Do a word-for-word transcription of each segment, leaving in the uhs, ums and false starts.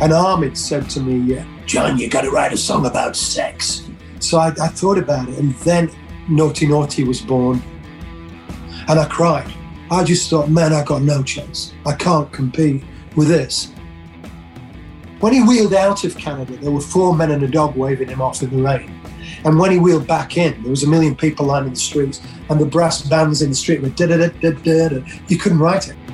And Ahmed said to me, John, you got to write a song about sex. So I, I thought about it, and then Naughty Naughty was born, and I cried. I just thought, man, I got no chance. I can't compete with this. When he wheeled out of Canada, there were four men and a dog waving him off in the rain. And when he wheeled back in, there was a million people lining the streets, and the brass bands in the street were da-da-da-da-da-da. You couldn't write it.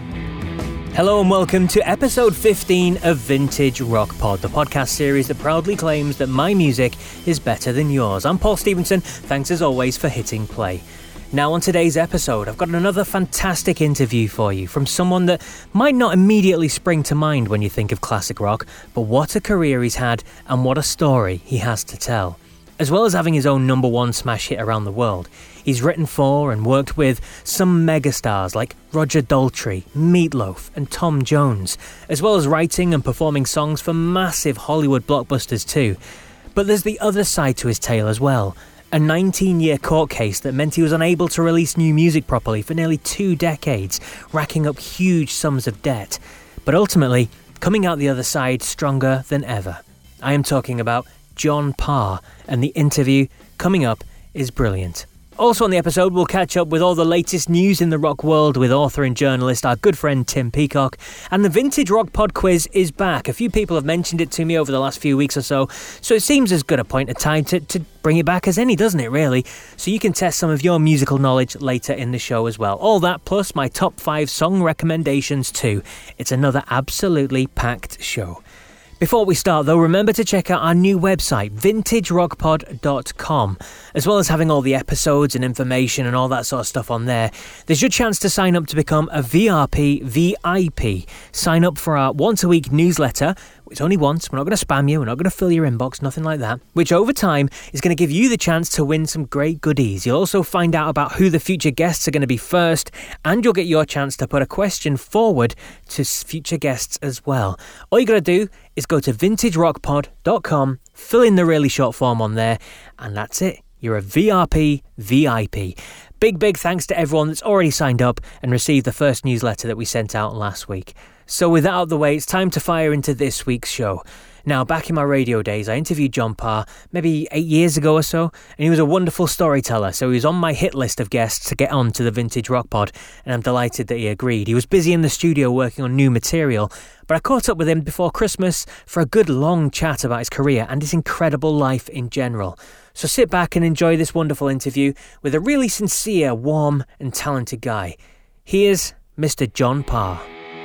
Hello and welcome to episode fifteen of Vintage Rock Pod, the podcast series that proudly claims that my music is better than yours. I'm Paul Stevenson. Thanks as always for hitting play. Now on today's episode, I've got another fantastic interview for you from someone that might not immediately spring to mind when you think of classic rock, but what a career he's had and what a story he has to tell. As well as having his own number one smash hit around the world, he's written for and worked with some megastars like Roger Daltrey, Meat Loaf and Tom Jones, as well as writing and performing songs for massive Hollywood blockbusters too. But there's the other side to his tale as well. A nineteen-year court case that meant he was unable to release new music properly for nearly two decades, racking up huge sums of debt. But ultimately, coming out the other side stronger than ever. I am talking about John Parr, and the interview coming up is brilliant. Also on the episode, we'll catch up with all the latest news in the rock world with author and journalist, our good friend Tim Peacock. And the Vintage Rock Pod quiz is back. A few people have mentioned it to me over the last few weeks or so, so it seems as good a point of time to, to bring it back as any, doesn't it, really? So you can test some of your musical knowledge later in the show as well. All that plus my top five song recommendations too. It's another absolutely packed show. Before we start though, remember to check out our new website, vintage rock pod dot com. As well as having all the episodes and information and all that sort of stuff on there, there's your chance to sign up to become a V R P V I P. Sign up for our once-a-week newsletter. It's only once, we're not going to spam you, we're not going to fill your inbox, nothing like that, which over time is going to give you the chance to win some great goodies. You'll also find out about who the future guests are going to be first, and you'll get your chance to put a question forward to future guests as well. All you got to do is go to vintage rock pod dot com, fill in the really short form on there, and that's it. You're a V R P V I P. Big, big thanks to everyone that's already signed up and received the first newsletter that we sent out last week. So with that out of the way, it's time to fire into this week's show. Now, back in my radio days, I interviewed John Parr maybe eight years ago or so, and he was a wonderful storyteller, so he was on my hit list of guests to get on to the Vintage Rock Pod, and I'm delighted that he agreed. He was busy in the studio working on new material, but I caught up with him before Christmas for a good long chat about his career and his incredible life in general. So sit back and enjoy this wonderful interview with a really sincere, warm and talented guy. Here's Mister John Parr.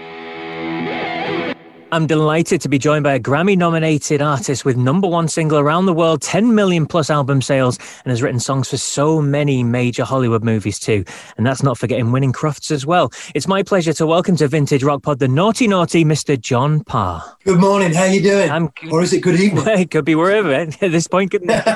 I'm delighted to be joined by a Grammy-nominated artist with number one single around the world, ten million plus album sales, and has written songs for so many major Hollywood movies too. And that's not forgetting winning Crufts as well. It's my pleasure to welcome to Vintage Rock Pod the naughty, naughty Mister John Parr. Good morning. How you doing? I'm, or is it good evening? It could be wherever at this point, couldn't it?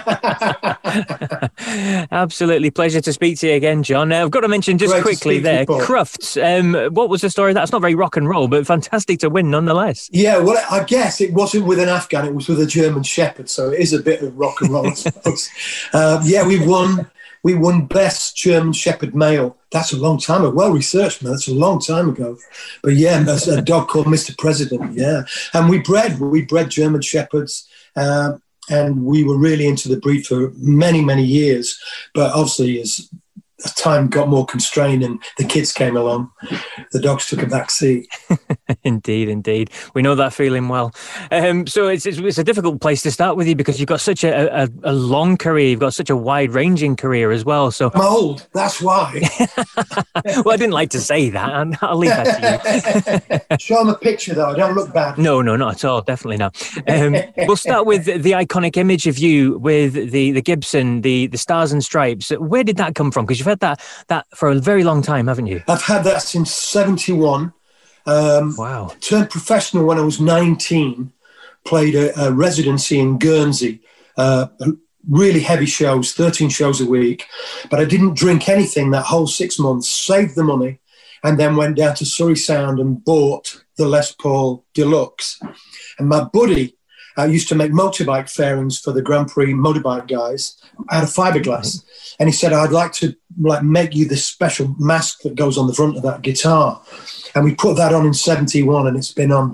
Absolutely pleasure to speak to you again, John. Now, I've got to mention just Great quickly there, Crufts. Um, what was the story? That's not very rock and roll, but fantastic to win nonetheless. Yeah, well, I guess it wasn't with an Afghan, it was with a German Shepherd, so it is a bit of rock and roll, I suppose. um, yeah, we won we won Best German Shepherd Male. That's a long time ago. Well researched, man. That's a long time ago. But yeah, there's a dog called Mister President, yeah. And we bred, we bred German Shepherds, um, and we were really into the breed for many, many years. But obviously, as time got more constrained and the kids came along, the dogs took a back seat. Indeed, indeed. We know that feeling well. Um, so it's, it's it's a difficult place to start with you because you've got such a, a, a long career. You've got such a wide-ranging career as well. So I'm old, that's why. Well, I didn't like to say that. I'll leave that to you. Show them a picture, though. I don't look bad. No, no, not at all. Definitely not. Um, we'll start with the, the iconic image of you with the, the Gibson, the, the Stars and Stripes. Where did that come from? Because you've had that that for a very long time, haven't you? I've had that since seventy-one. Um, wow. Turned professional when I was nineteen. Played a, a residency in Guernsey. Uh, really heavy shows, thirteen shows a week. But I didn't drink anything that whole six months, saved the money, and then went down to Surrey Sound and bought the Les Paul Deluxe. And my buddy uh, used to make motorbike fairings for the Grand Prix motorbike guys out of fiberglass. And he said, I'd like to like make you this special mask that goes on the front of that guitar. And we put that on in seventy-one, and it's been on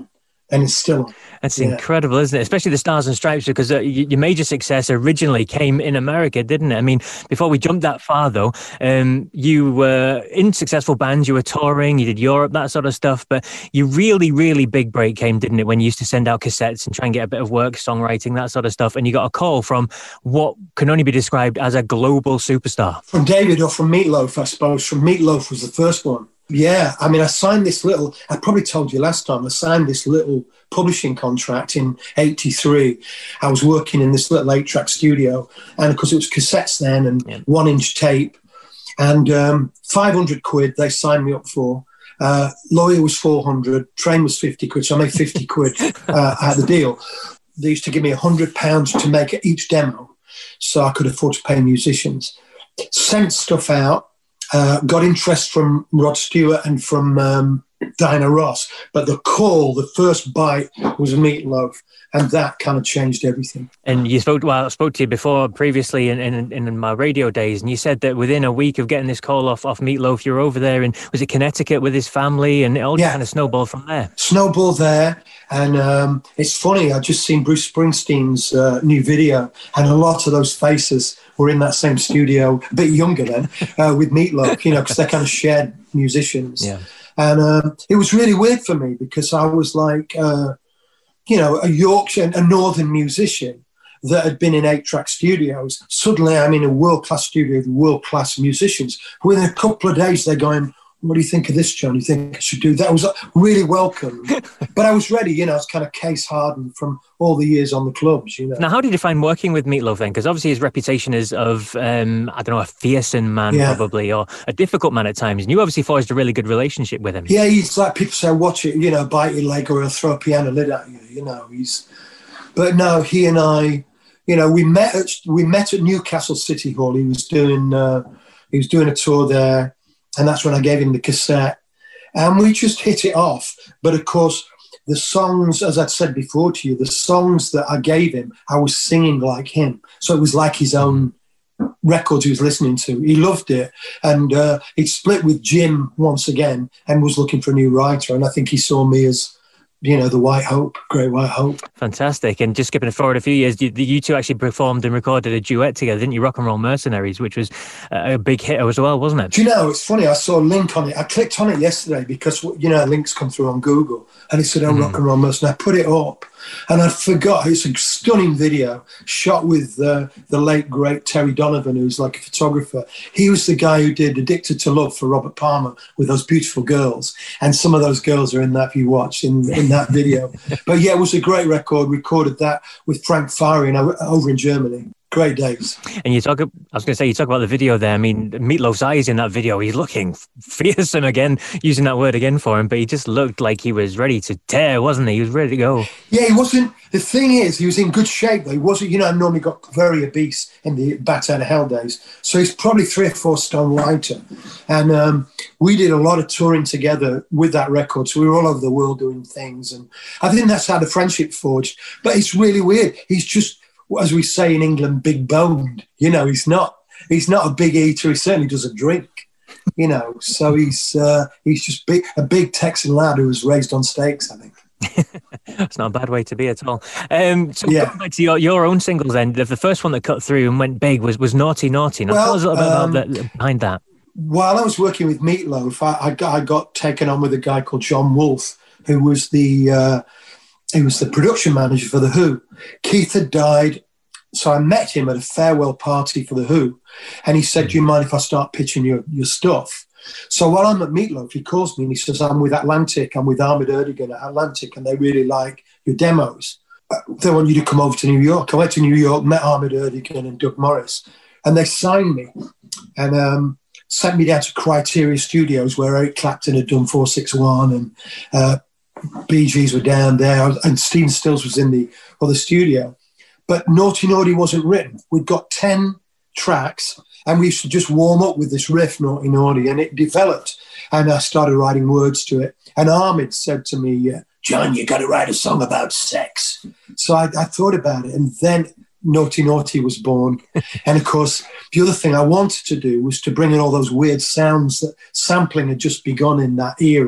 and it's still on. That's yeah. incredible, isn't it? Especially the Stars and Stripes, because uh, your major success originally came in America, didn't it? I mean, before we jump that far, though, um, you were in successful bands, you were touring, you did Europe, that sort of stuff, but your really, really big break came, didn't it, when you used to send out cassettes and try and get a bit of work, songwriting, that sort of stuff, and you got a call from what can only be described as a global superstar. From David or from Meatloaf, I suppose. From Meatloaf was the first one. Yeah, I mean, I signed this little, I probably told you last time, I signed this little publishing contract in eighty-three. I was working in this little eight-track studio, and of course it was cassettes then and yeah. one-inch tape, and um, five hundred quid they signed me up for. Uh, lawyer was four hundred, train was fifty quid, so I made fifty quid uh, out of the deal. They used to give me one hundred pounds to make each demo, so I could afford to pay musicians. Sent stuff out. Uh, got interest from Rod Stewart and from um, Diana Ross, but the call, the first bite, was Meatloaf, and that kind of changed everything. And you spoke, well, I spoke to you before previously in, in, in my radio days, and you said that within a week of getting this call off, off Meatloaf, you were over there in, was it Connecticut with his family, and it all yeah. kind of snowballed from there? Snowballed there, and um, it's funny, I just seen Bruce Springsteen's uh, new video, and a lot of those faces were in that same studio, a bit younger then, uh, with Meatloaf, you know, because they're kind of shared musicians. Yeah. And um, it was really weird for me because I was like, uh, you know, a Yorkshire, a northern musician that had been in eight-track studios. Suddenly I'm in a world-class studio with world-class musicians. Within a couple of days, they're going, what do you think of this, John? You think I should do that? I was really welcome. But I was ready, you know, I was kind of case hardened from all the years on the clubs, you know. Now, how did you find working with Meatloaf then? Because obviously his reputation is of, um, I don't know, a fearsome man yeah. probably, or a difficult man at times. And you obviously forged a really good relationship with him. Yeah, he's like, people say, watch it, you know, bite your leg or he'll throw a piano lid at you, you know. He's, but no, he and I, you know, we met at, we met at Newcastle City Hall. He was doing, uh, he was doing a tour there. And that's when I gave him the cassette. And we just hit it off. But of course, the songs, as I'd said before to you, the songs that I gave him, I was singing like him. So it was like his own records he was listening to. He loved it. And uh, he'd split with Jim once again and was looking for a new writer. And I think he saw me as, you know, the White Hope, Great White Hope. Fantastic. And just skipping forward a few years, you, you two actually performed and recorded a duet together, didn't you? Rock and Roll Mercenaries, which was a big hit as well, wasn't it? Do you know, it's funny, I saw a link on it. I clicked on it yesterday because, you know, links come through on Google and it said, oh, mm. Rock and Roll Mercenaries. I put it up and I forgot. It's a stunning video shot with uh, the late, great Terry Donovan, who's like a photographer. He was the guy who did Addicted to Love for Robert Palmer with those beautiful girls. And some of those girls are in that, if you watch, in, in that video. But yeah, it was a great record. Recorded that with Frank Farian over in Germany. Great days. And you talk, I was going to say, you talk about the video there. I mean, Meatloaf's eyes in that video, he's looking fearsome again, using that word again for him, but he just looked like he was ready to tear, wasn't he? He was ready to go. Yeah, he wasn't, the thing is, he was in good shape though. He wasn't, you know, I normally got very obese in the Bat Out of Hell days. So he's probably three or four stone lighter. And um, we did a lot of touring together with that record. So we were all over the world doing things. And I think that's how the friendship forged. But it's really weird. He's just, as we say in England, big boned. You know, he's not he's not a big eater. He certainly doesn't drink. You know, so he's uh, he's just big, a big Texan lad who was raised on steaks, I think. That's not a bad way to be at all. Um, so yeah. Going back to your, your own singles then, the, the first one that cut through and went big was, was Naughty Naughty. Now well, tell us a little bit um, about that, behind that. While I was working with Meatloaf, I, I, got, I got taken on with a guy called John Wolfe, who was the... Uh, He was the production manager for The Who. Keith had died, so I met him at a farewell party for The Who, and he said, do you mind if I start pitching your, your stuff? So while I'm at Meatloaf, he calls me and he says, I'm with Atlantic, I'm with Ahmed Erdogan at Atlantic, and they really like your demos. They want you to come over to New York. I went to New York, met Ahmed Erdogan and Doug Morris, and they signed me and um, sent me down to Criteria Studios where Eric Clapton had done four six one and uh, Bee Gees were down there, and Stephen Stills was in the other studio. But Naughty Naughty wasn't written. We'd got ten tracks, and we used to just warm up with this riff, Naughty Naughty, and it developed. And I started writing words to it. And Ahmed said to me, John, you got to write a song about sex. So I, I thought about it, and then Naughty Naughty was born. And, of course, the other thing I wanted to do was to bring in all those weird sounds that sampling had just begun in that era.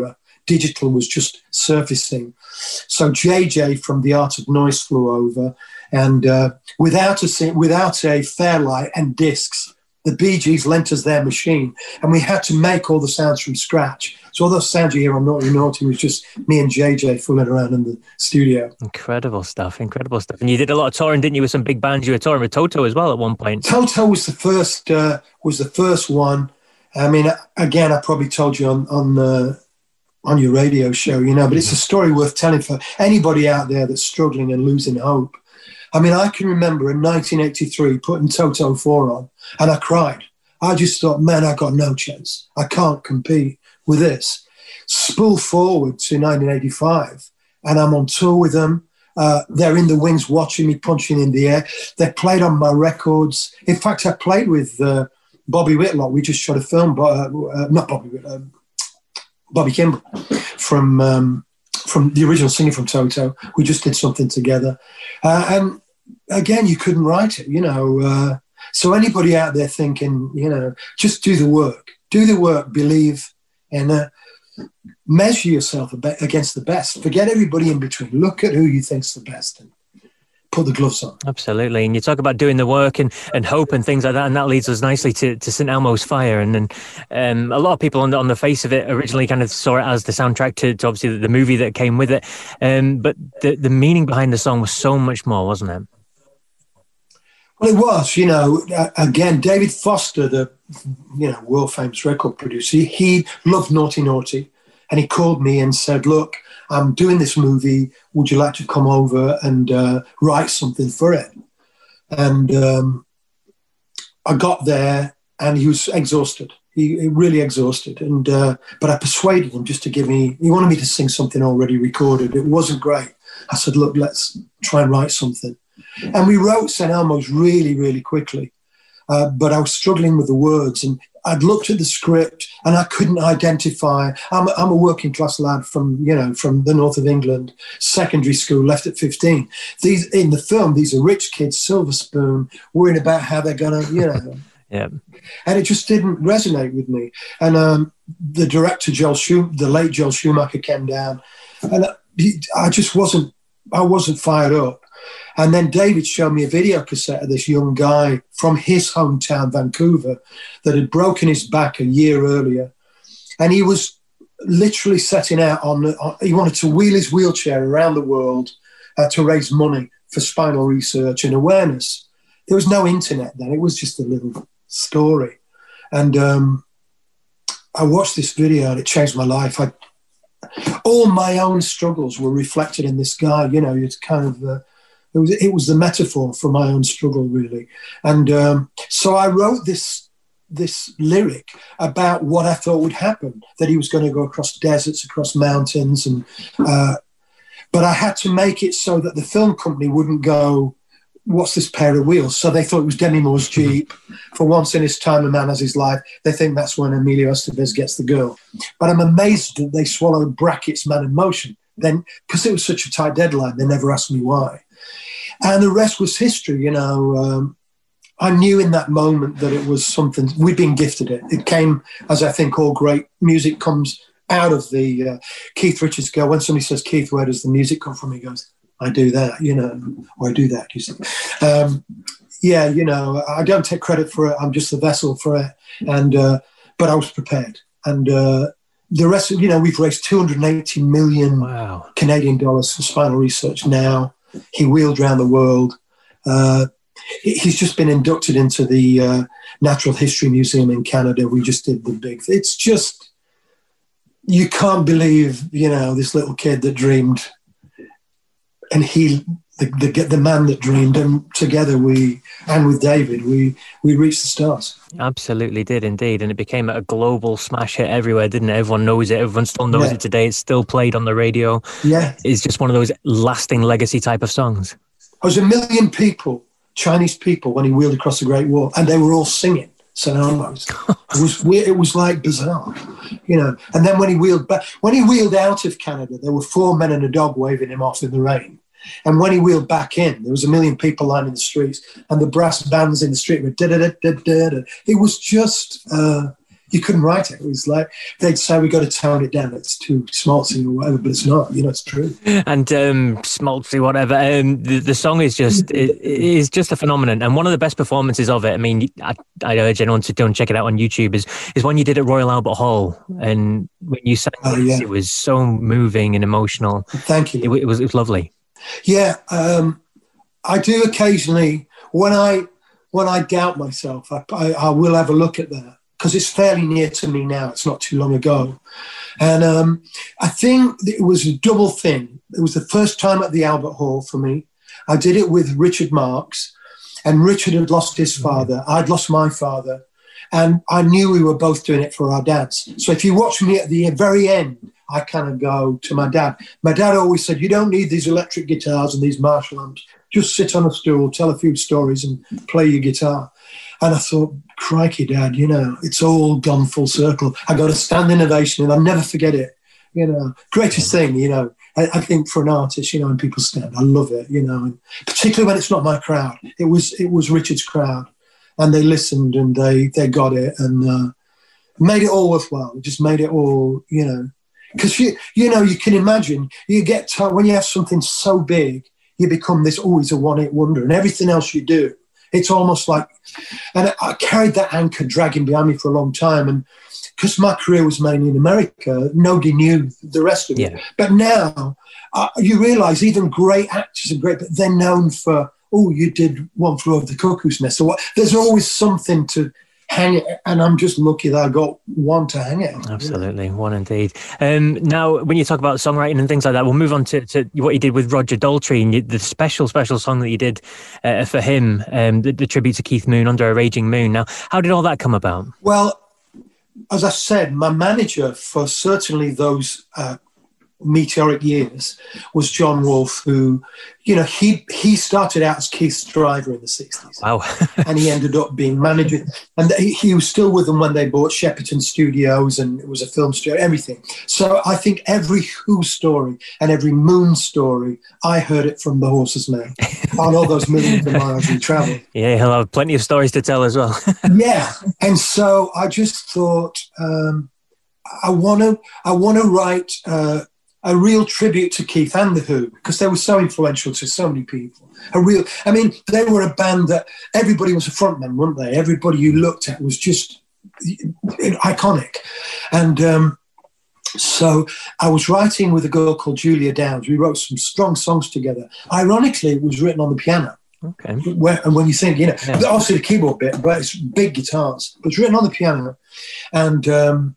digital was just surfacing. So J J from The Art of Noise flew over, and uh, without a without a Fairlight and discs, the Bee Gees lent us their machine, and we had to make all the sounds from scratch. So all those sounds you hear on Naughty Naughty was just me and J J fooling around in the studio. Incredible stuff, incredible stuff. And you did a lot of touring, didn't you, with some big bands? You were touring with Toto as well at one point. Toto was the first. Uh, was the first one. I mean, again, I probably told you on on the. on your radio show, you know, but it's a story worth telling for anybody out there that's struggling and losing hope. I mean, I can remember in nineteen eighty-three putting Toto four on, and I cried. I just thought, man, I got no chance. I can't compete with this. Spool forward to nineteen eighty-five, and I'm on tour with them. Uh, they're in the wings watching me punching in the air. They played on my records. In fact, I played with uh, Bobby Whitlock. We just shot a film, but uh, uh, not Bobby Whitlock, Bobby Kimball from um, from the original singer from Toto. We just did something together. Uh, and again, you couldn't write it, you know. Uh, so anybody out there thinking, you know, just do the work. Do the work, believe, and uh, measure yourself against the best. Forget everybody in between. Look at who you think's the best and put the gloves on. Absolutely. And you talk about doing the work and, and hope and things like that, and that leads us nicely to, to Saint Elmo's Fire. And then um, a lot of people on the, on the face of it originally kind of saw it as the soundtrack to, to obviously the, the movie that came with it. Um, but the, the meaning behind the song was so much more, wasn't it? Well, it was, you know, uh, again, David Foster, the, you know, world famous record producer, he loved Naughty Naughty. And he called me and said, look, I'm doing this movie. Would you like to come over and uh, write something for it? And um, I got there and he was exhausted. He, he really exhausted. And uh, but I persuaded him just to give me, he wanted me to sing something already recorded. It wasn't great. I said, look, let's try and write something. And we wrote Saint Elmo's really, really quickly. Uh, but I was struggling with the words, and I'd looked at the script and I couldn't identify. I'm a, I'm a working class lad from, you know, from the north of England, secondary school, left at fifteen. These in the film, these are rich kids, silver spoon, worrying about how they're going to, you know. Yeah. And it just didn't resonate with me. And um, the director, Joel Schum- the late Joel Schumacher came down, and I, I just wasn't, I wasn't fired up. And then David showed me a video cassette of this young guy from his hometown, Vancouver, that had broken his back a year earlier. And he was literally setting out on, on he wanted to wheel his wheelchair around the world uh, to raise money for spinal research and awareness. There was no internet then. It was just a little story. And um, I watched this video and it changed my life. I, all my own struggles were reflected in this guy. You know, it's kind of... Uh, It was, it was the metaphor for my own struggle, really. And um, so I wrote this this lyric about what I thought would happen, that he was going to go across deserts, across mountains. and uh, But I had to make it so that the film company wouldn't go, what's this pair of wheels? So they thought it was Demi Moore's Jeep. For once in his time, a man has his life. They think that's when Emilio Estevez gets the girl. But I'm amazed that they swallowed brackets Man in Motion. Then, because it was such a tight deadline, they never asked me why. And the rest was history, you know. Um, I knew in that moment that it was something, we'd been gifted it. It came, as I think all great music comes out of the, uh, Keith Richards go, when somebody says, Keith, where does the music come from? He goes, I do that, you know, or I do that, you see. Um, yeah, you know, I don't take credit for it. I'm just the vessel for it. And, uh, but I was prepared. And uh, the rest of, you know, we've raised two hundred eighty million wow. Canadian dollars for spinal research now. He wheeled around the world. Uh, he's just been inducted into the uh, Natural History Museum in Canada. We just did the big thing. It's just, you can't believe, you know, this little kid that dreamed, and he, the, the, the man that dreamed, and together we, and with David, we, we reached the stars. Absolutely did indeed. And it became a global smash hit everywhere, didn't it? Everyone knows it. Everyone still knows yeah. it today. It's still played on the radio. Yeah. It's just one of those lasting legacy type of songs. There was a million people, Chinese people, when he wheeled across the Great Wall, and they were all singing Saint Elmo's. It was weird. It was like bizarre, you know. And then when he wheeled back, when he wheeled out of Canada, there were four men and a dog waving him off in the rain. And when he wheeled back in, there was a million people lining the streets, and the brass bands in the street were da da da da da da. It was just, uh, you couldn't write it. It was like they'd say we got to tone it down. It's too schmaltzy or whatever, but it's not. You know, it's true. And um, schmaltzy, whatever. Um, the, the song is just it, it is just a phenomenon, and one of the best performances of it. I mean, I, I urge anyone to go and check it out on YouTube. Is is when you did at Royal Albert Hall, and when you sang oh, it, yeah. it was so moving and emotional. Thank you. It, it was it was lovely. Yeah, um, I do occasionally when I when I doubt myself, I, I, I will have a look at that. Because it's fairly near to me now. It's not too long ago. And um, I think it was a double thing. It was the first time at the Albert Hall for me. I did it with Richard Marx, and Richard had lost his father. I'd lost my father. And I knew we were both doing it for our dads. So if you watch me at the very end, I kind of go to my dad. My dad always said, you don't need these electric guitars and these Marshall amps. Just sit on a stool, tell a few stories and play your guitar. And I thought, crikey, Dad, you know, it's all gone full circle. I got a standing ovation and I'll never forget it. You know, greatest thing, you know, I, I think for an artist, you know, when people stand, I love it, you know, and particularly when it's not my crowd. It was it was Richard's crowd, and they listened and they, they got it and uh, made it all worthwhile. It just made it all, you know, because, you, you know, you can imagine, you get to, when you have something so big, you become this always a one-hit wonder, and everything else you do, it's almost like, and I carried that anchor dragging behind me for a long time. And because my career was mainly in America, nobody knew the rest of it. Yeah. But now uh, you realize even great actors are great, but they're known for, oh, you did One Flew Over the Cuckoo's Nest. So what, there's always something to hang it, and I'm just lucky that I got one to hang it on. Absolutely, you know? One indeed. Um, now, when you talk about songwriting and things like that, we'll move on to, to what you did with Roger Daltrey and you, the special, special song that you did uh, for him, um, the, the tribute to Keith Moon, Under a Raging Moon. Now, how did all that come about? Well, as I said, my manager for certainly those uh, meteoric years was John Wolfe, who, you know, he he started out as Keith's driver in the sixties. Wow. And he ended up being manager. And he, he was still with them when they bought Shepperton Studios, and it was a film studio, everything. So I think every Who story and every Moon story, I heard it from the horse's mouth on all those millions of miles we traveled. Yeah, he'll have plenty of stories to tell as well. Yeah. And so I just thought, um, I want to I want to write uh, a real tribute to Keith and the Who, because they were so influential to so many people. A real, I mean, they were a band that everybody was a frontman, weren't they? Everybody you looked at was just iconic. And um, so I was writing with a girl called Julia Downs. We wrote some strong songs together. Ironically, it was written on the piano. Okay. Where, and when you think, you know, yeah. obviously the keyboard bit, but it's big guitars. But it's written on the piano. And um,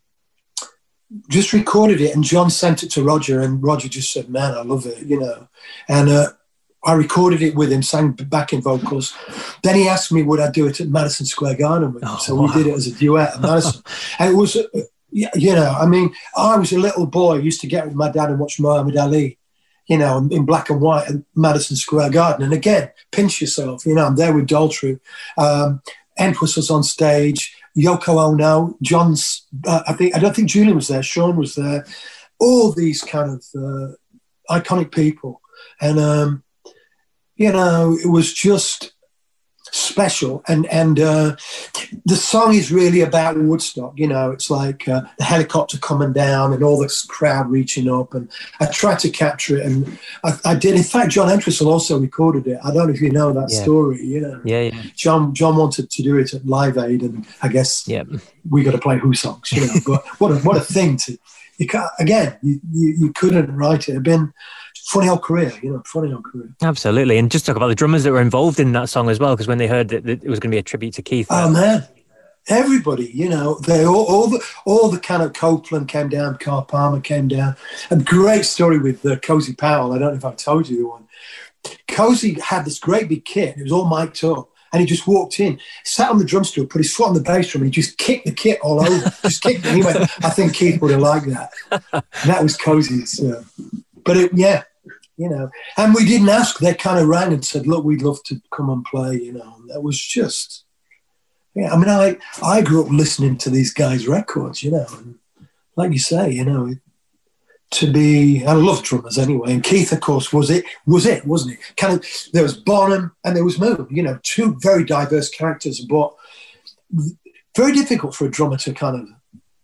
just recorded it, and John sent it to Roger, and Roger just said, man, I love it, you know. And uh, I recorded it with him, sang backing vocals. Then he asked me would I do it at Madison Square Garden with him. Oh, so wow. We did it as a duet at Madison. And it was, uh, you know, I mean, I was a little boy, used to get with my dad and watch Muhammad Ali, you know, in black and white at Madison Square Garden. And again, pinch yourself, you know, I'm there with Daltrey. Um, Entwistle was on stage. Yoko Ono, John's, uh, I think, I don't think Julian was there, Sean was there, all these kind of uh, iconic people. And, um, you know, it was just special. And and uh, the song is really about Woodstock, you know, it's like uh, the helicopter coming down and all this crowd reaching up. And I tried to capture it, and I, I did. In fact, John Entwistle also recorded it. I don't know if you know that yeah. story, you know. Yeah, yeah. John John wanted to do it at Live Aid, and I guess yeah. we got to play Who songs, you know. But what a, what a thing to, you can't, again, you, you, you couldn't write it. It'd been funny old career, you know, funny old career. Absolutely. And just talk about the drummers that were involved in that song as well, because when they heard that it was going to be a tribute to Keith. Oh, man. Everybody, you know, they all, all the all the kind of Copeland came down, Carl Palmer came down. A great story with uh, Cozy Powell. I don't know if I've told you the one. Cozy had this great big kit. It was all mic'd up. And he just walked in, sat on the drum stool, put his foot on the bass drum, and he just kicked the kit all over. Just kicked it. He went, I think Keith would have liked that. And that was Cozy's. Uh, but it, yeah, you know. And we didn't ask. They kind of rang and said, look, we'd love to come and play, you know. And that was just, yeah. I mean, I, I grew up listening to these guys' records, you know. And like you say, you know, it, to be, I love drummers anyway, and Keith, of course, was it, was it, wasn't it? Kind of, there was Bonham and there was Moon, you know, two very diverse characters, but very difficult for a drummer to kind of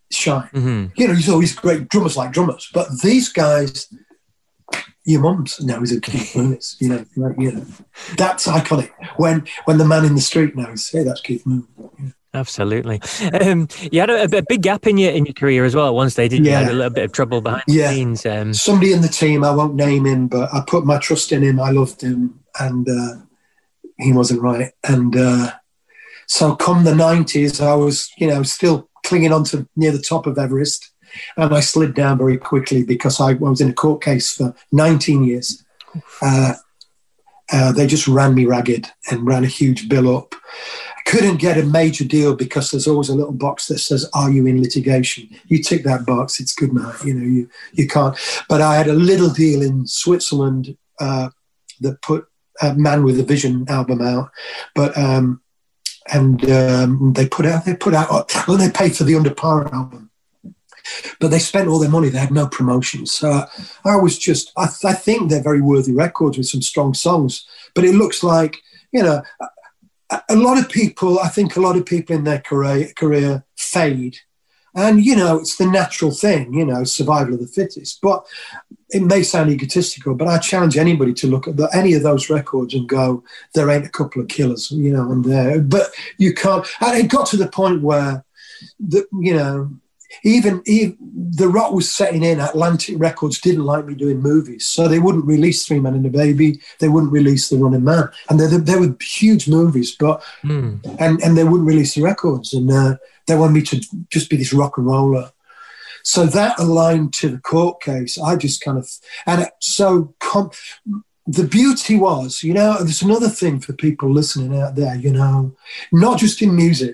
shine. Mm-hmm. You know, he's always great drummers like drummers, but these guys, your mums knows who Keith Moon is. You know, like, you know, that's iconic. When when the man in the street knows, hey, that's Keith Moon. Yeah. Absolutely. Um, you had a, a big gap in your in your career as well at one stage, didn't you? Yeah. You had a little bit of trouble behind yeah. the scenes. Um... Somebody in the team, I won't name him, but I put my trust in him. I loved him, and uh, he wasn't right. And uh, so come the nineties, I was, you know, still clinging on to near the top of Everest. And I slid down very quickly because I was in a court case for nineteen years. Uh, uh, they just ran me ragged and ran a huge bill up. I couldn't get a major deal because there's always a little box that says, are you in litigation? You tick that box, it's good night. You know, you, you can't. But I had a little deal in Switzerland uh, that put a Man with a Vision album out. But um, and um, they put out, they put out, well, they paid for the Under Par album. But they spent all their money. They had no promotions. So I was just, I, th- I think they're very worthy records with some strong songs. But it looks like, you know, a, a lot of people, I think a lot of people in their career, career fade. And, you know, it's the natural thing, you know, survival of the fittest. But it may sound egotistical, but I challenge anybody to look at the, any of those records and go, there ain't a couple of killers, you know, and there. But you can't. And it got to the point where, the, you know, Even, even the rock was setting in. Atlantic Records didn't like me doing movies, so they wouldn't release Three Men and a Baby. They wouldn't release The Running Man, and they they were huge movies, but mm. and and they wouldn't release the records, and uh, they wanted me to just be this rock and roller. So that aligned to the court case. I just kind of and it, so com- the beauty was, you know, there's another thing for people listening out there, you know, not just in music.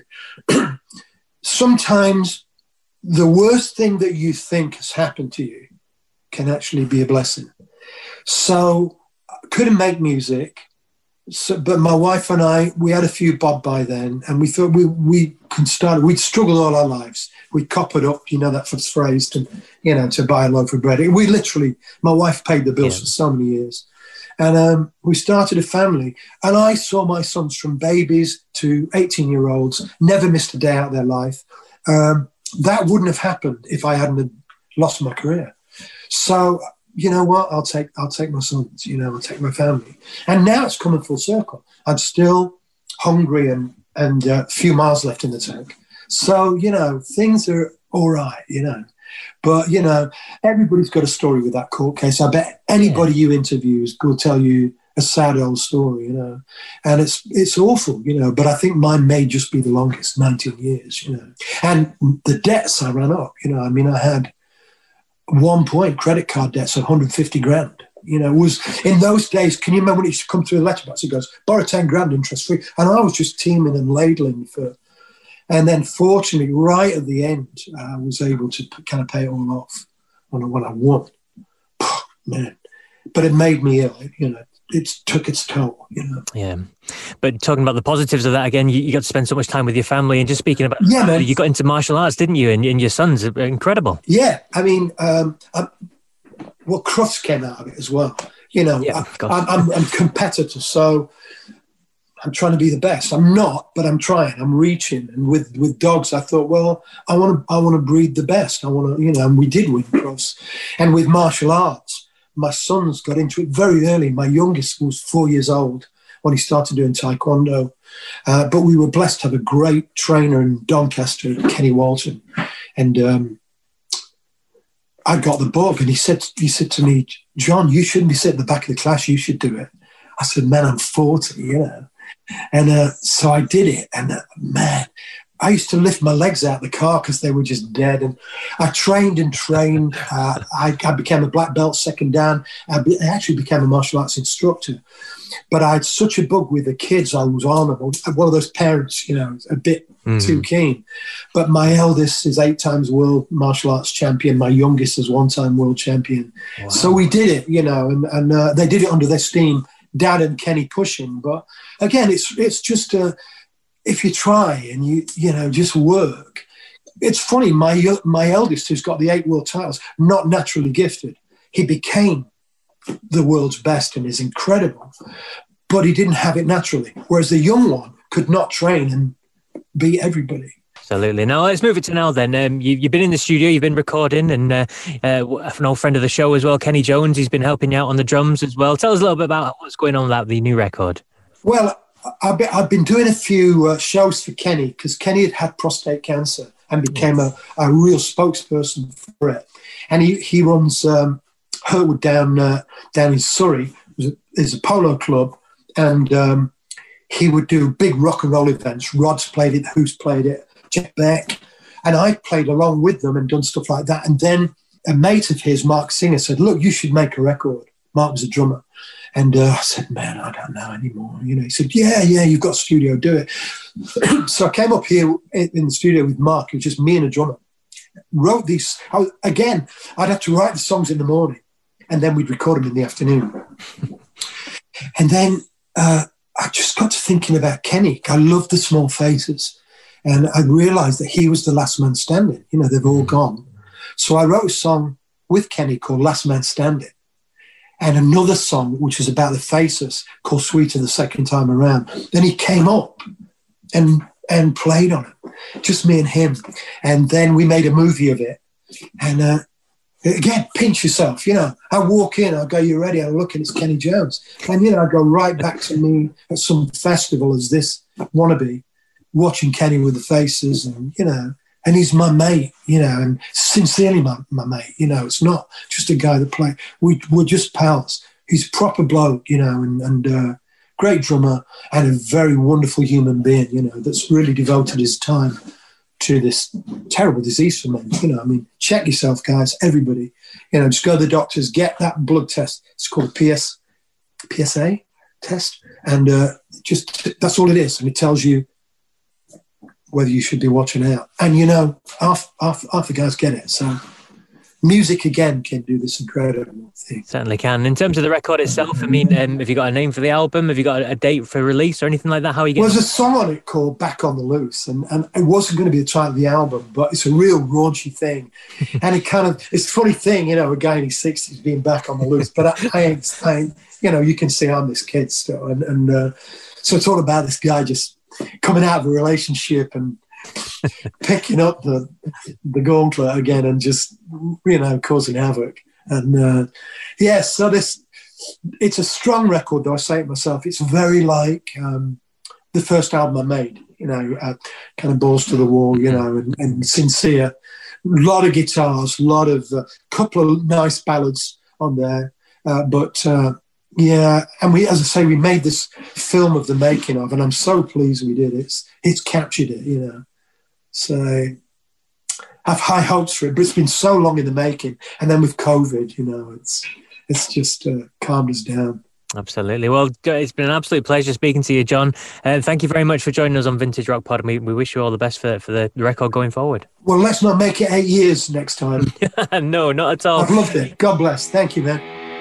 Sometimes the worst thing that you think has happened to you can actually be a blessing. So I couldn't make music, so, but my wife and I, we had a few bob by then, and we thought we we could start. We'd struggled all our lives. We'd coppered up, you know, that phrase, to, you know, to buy a loaf of bread. We literally, my wife paid the bills yeah. for so many years. And um, we started a family, and I saw my sons from babies to eighteen-year-olds, never missed a day out of their life. Um, That wouldn't have happened if I hadn't lost my career. So, you know what? I'll take I'll take my sons, you know, I'll take my family. And now it's coming full circle. I'm still hungry and and a uh, few miles left in the tank. So, you know, things are all right, you know. But, you know, everybody's got a story with that court case. I bet anybody yeah. you interview will tell you a sad old story, you know, and it's it's awful, you know, but I think mine may just be the longest, nineteen years, you know. And the debts I ran up, you know, I mean, I had one point credit card debts of one hundred fifty grand, you know, it was in those days. Can you remember when it used to come through the letterbox? He goes, borrow ten grand interest free. And I was just teaming and ladling for, and then fortunately, right at the end, I was able to kind of pay it all off when I, when I won. Man, but it made me ill, you know. It took its toll, you know. Yeah, but talking about the positives of that again, you, you got to spend so much time with your family, and just speaking about, yeah, man. You got into martial arts, didn't you? And, and your sons are incredible. Yeah, I mean, um, I'm, well, Crufts came out of it as well. You know, yeah, I, I'm, I'm, I'm a competitor, so I'm trying to be the best. I'm not, but I'm trying. I'm reaching, and with, with dogs, I thought, well, I want to I want to breed the best. I want to, you know, and we did win Crufts, and with martial arts. My sons got into it very early. My youngest was four years old when he started doing Taekwondo. Uh, but we were blessed to have a great trainer in Doncaster, Kenny Walton. And um, I got the bug, and he said, he said to me, John, you shouldn't be sitting at the back of the class. You should do it. I said, man, I'm forty, you know. And uh, so I did it. And uh, man, I used to lift my legs out of the car because they were just dead. And I trained and trained. Uh, I, I became a black belt second dan. I, be, I actually became a martial arts instructor. But I had such a bug with the kids I was on. One of those parents, you know, a bit mm. too keen. But my eldest is eight times world martial arts champion. My youngest is one-time world champion. Wow. So we did it, you know, and, and uh, they did it under their steam. Dad and Kenny pushing. But again, it's it's just a... if you try and you, you know, just work. It's funny, my my eldest, who's got the eight world titles, not naturally gifted. He became the world's best and is incredible, but he didn't have it naturally. Whereas the young one could not train and beat everybody. Absolutely. Now let's move it to now then. Um, you, you've been in the studio, you've been recording, and uh, uh, an old friend of the show as well, Kenny Jones, he's been helping you out on the drums as well. Tell us a little bit about what's going on with that, the new record. Well, I've been, I've been doing a few uh, shows for Kenny because Kenny had had prostate cancer and became a, a real spokesperson for it. And he, he runs um, Hurtwood down, uh, down in Surrey. There's a polo club, and um, he would do big rock and roll events. Rod's played it, Who's played it, Jeff Beck, and I played along with them and done stuff like that. And then a mate of his, Mark Singer, said, look, you should make a record. Mark was a drummer. And uh, I said, man, I don't know anymore. You know, he said, yeah, yeah, you've got a studio, do it. So I came up here in the studio with Mark. It was just me and a drummer. Wrote these, I, again, I'd have to write the songs in the morning and then we'd record them in the afternoon. And then uh, I just got to thinking about Kenny. I love the Small Faces. And I realised that he was the last man standing. You know, they've all gone. So I wrote a song with Kenny called Last Man Standing. And another song, which was about the Faces, called Sweeter the Second Time Around. Then he came up and and played on it, just me and him. And then we made a movie of it. And uh, again, pinch yourself, you know. I walk in, I go, you ready? I look and it's Kenny Jones. And, you know, I go right back to me at some festival as this wannabe, watching Kenny with the Faces and, you know, and he's my mate, you know, and sincerely my, my mate, you know. It's not just a guy that plays. We, we're just pals. He's a proper bloke, you know, and, and uh, great drummer and a very wonderful human being, you know, that's really devoted his time to this terrible disease for men. You know, I mean, check yourself, guys, everybody. You know, just go to the doctors, get that blood test. It's called a P S, P S A test. And uh, just that's all it is. And it tells you whether you should be watching out. And, you know, half, half, half the guys get it. So music, again, can do this incredible thing. Certainly can. In terms of the record itself, I mean, um, have you got a name for the album? Have you got a date for release or anything like that? How are you getting? Well, there's a song on it called Back on the Loose. And, and it wasn't going to be the title of the album, but it's a real raunchy thing. And it kind of, it's a funny thing, you know, a guy in his sixties being back on the loose. But I, I, ain't, I ain't, you know, you can see I'm this kid still. And, and uh, so it's all about this guy just coming out of a relationship and picking up the the gauntlet again and just, you know, causing havoc. And uh, yes, yeah, so this, it's a strong record, though I say it myself. It's very like um, the first album I made, you know, uh, kind of balls to the wall, you know, and, and sincere. A lot of guitars, a lot of, a uh, couple of nice ballads on there. Uh, but uh, yeah, and we, as I say, we made this film of the making of, and I'm so pleased we did. It's it's captured it, you know. So I have high hopes for it, but it's been so long in the making. And then with COVID, you know, it's it's just uh, calmed us down. Absolutely. Well, it's been an absolute pleasure speaking to you, John. Uh, thank you very much for joining us on Vintage Rock Pod. We, we wish you all the best for, for the record going forward. Well, let's not make it eight years next time. No, not at all. I've loved it. God bless. Thank you, man.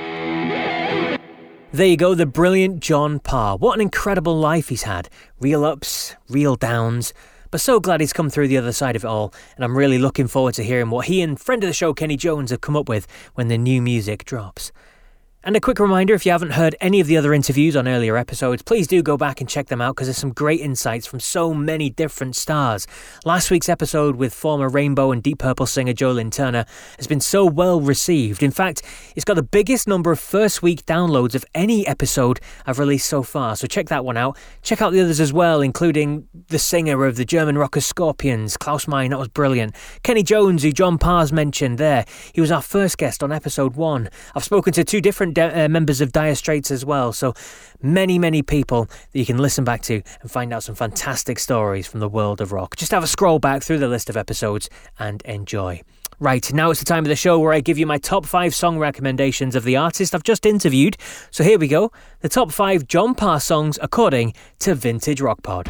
There you go, the brilliant John Parr. What an incredible life he's had. Real ups, real downs. But so glad he's come through the other side of it all, and I'm really looking forward to hearing what he and friend of the show Kenny Jones have come up with when the new music drops. And a quick reminder, if you haven't heard any of the other interviews on earlier episodes, please do go back and check them out because there's some great insights from so many different stars. Last week's episode with former Rainbow and Deep Purple singer Joe Lynn Turner has been so well received. In fact, it's got the biggest number of first week downloads of any episode I've released so far, so check that one out. Check out the others as well, including the singer of the German rocker Scorpions, Klaus Meine, that was brilliant. Kenny Jones, who John Parr's mentioned there, he was our first guest on episode one. I've spoken to two different Uh, members of Dire Straits as well, so many many people that you can listen back to and find out some fantastic stories from the world of rock. Just have a scroll back through the list of episodes and enjoy. Right, now it's the time of the show where I give you my top five song recommendations of the artist I've just interviewed. So here we go, the top five John Parr songs according to Vintage Rock Pod.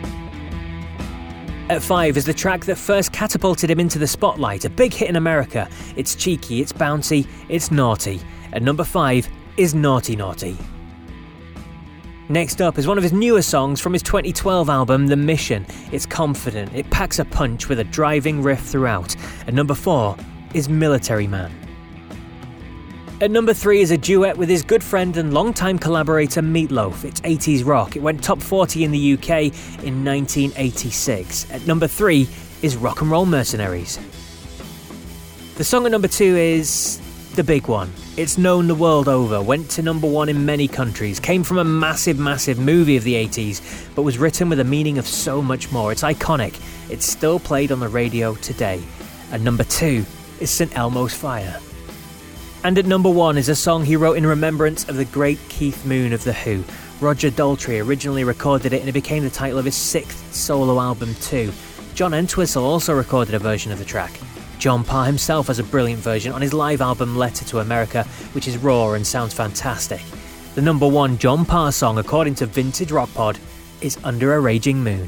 At five is the track that first catapulted him into the spotlight, a big hit in America. It's cheeky, it's bouncy, it's naughty. At number five is Naughty Naughty. Next up is one of his newer songs from his twenty twelve album, The Mission. It's confident, it packs a punch with a driving riff throughout. At number four is Military Man. At number three is a duet with his good friend and longtime collaborator Meat Loaf. It's eighties rock. It went top forty in the U K in nineteen eighty-six. At number three is Rock and Roll Mercenaries. The song at number two is the big one. It's known the world over, went to number one in many countries, came from a massive, massive movie of the eighties, but was written with a meaning of so much more. It's iconic. It's still played on the radio today. At number two is Saint Elmo's Fire. And at number one is a song he wrote in remembrance of the great Keith Moon of The Who. Roger Daltrey originally recorded it and it became the title of his sixth solo album too. John Entwistle also recorded a version of the track. John Parr himself has a brilliant version on his live album Letter to America, which is raw and sounds fantastic. The number one John Parr song, according to Vintage Rock Pod, is Under a Raging Moon.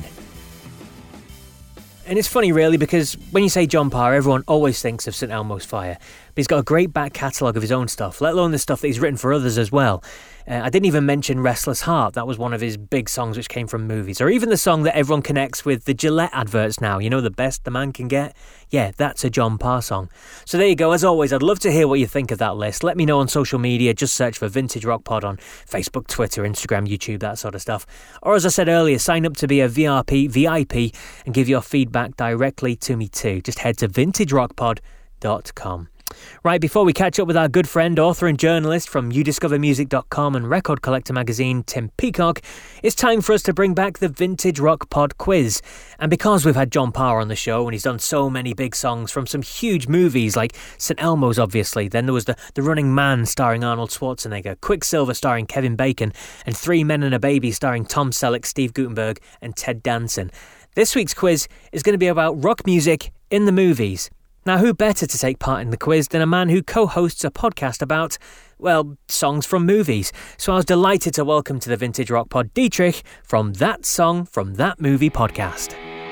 And it's funny really because when you say John Parr, everyone always thinks of Saint Elmo's Fire. But he's got a great back catalogue of his own stuff, let alone the stuff that he's written for others as well. Uh, I didn't even mention Restless Heart. That was one of his big songs which came from movies. Or even the song that everyone connects with the Gillette adverts now. You know, the best the man can get? Yeah, that's a John Parr song. So there you go. As always, I'd love to hear what you think of that list. Let me know on social media. Just search for Vintage Rock Pod on Facebook, Twitter, Instagram, YouTube, that sort of stuff. Or as I said earlier, sign up to be a V R P, V I P and give your feedback directly to me too. Just head to vintage rock pod dot com. Right, before we catch up with our good friend, author and journalist from you discover music dot com and Record Collector magazine, Tim Peacock, it's time for us to bring back the Vintage Rock Pod quiz. And because we've had John Parr on the show and he's done so many big songs from some huge movies like Saint Elmo's obviously, then there was the, the Running Man starring Arnold Schwarzenegger, Quicksilver starring Kevin Bacon, and Three Men and a Baby starring Tom Selleck, Steve Guttenberg and Ted Danson. This week's quiz is going to be about rock music in the movies. Now, who better to take part in the quiz than a man who co-hosts a podcast about, well, songs from movies. So I was delighted to welcome to the Vintage Rock Pod Dietrich from That Song from That Movie podcast.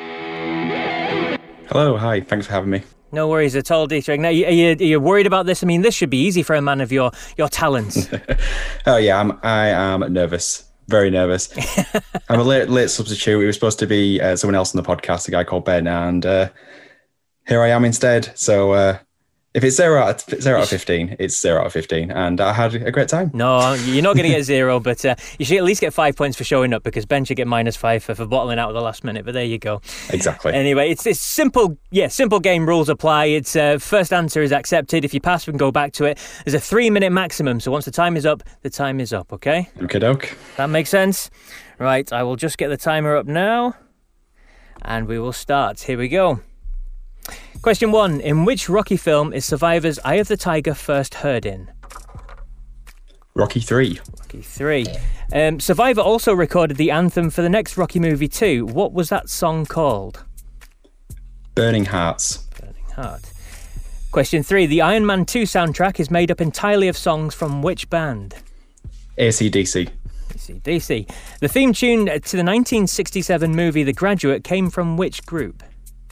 Hello, hi, thanks for having me. No worries at all, Dietrich. Now, are you, are you worried about this? I mean, this should be easy for a man of your, your talents. oh yeah, I'm, I am nervous. Very nervous. I'm a late, late substitute. It was supposed to be uh, someone else on the podcast, a guy called Ben, and uh, here I am instead. So uh, if it's zero out of, zero out of fifteen, it's zero out of fifteen. And I had a great time. No, you're not going to get zero, but uh, you should at least get five points for showing up because Ben should get minus five for, for bottling out at the last minute. But there you go. Exactly. Anyway, it's it's simple. Yeah, simple game rules apply. It's uh, first answer is accepted. If you pass, we can go back to it. There's a three minute maximum. So once the time is up, the time is up. Okay. Okie doke. That makes sense. Right. I will just get the timer up now, and we will start. Here we go. Question one. In which Rocky film is Survivor's Eye of the Tiger first heard in? Rocky three. Rocky three. Um, Survivor also recorded the anthem for the next Rocky movie too. What was that song called? Burning Hearts. Burning Heart. Question three. The Iron Man two soundtrack is made up entirely of songs from which band? A C D C. A C D C. The theme tune to the nineteen sixty-seven movie The Graduate came from which group?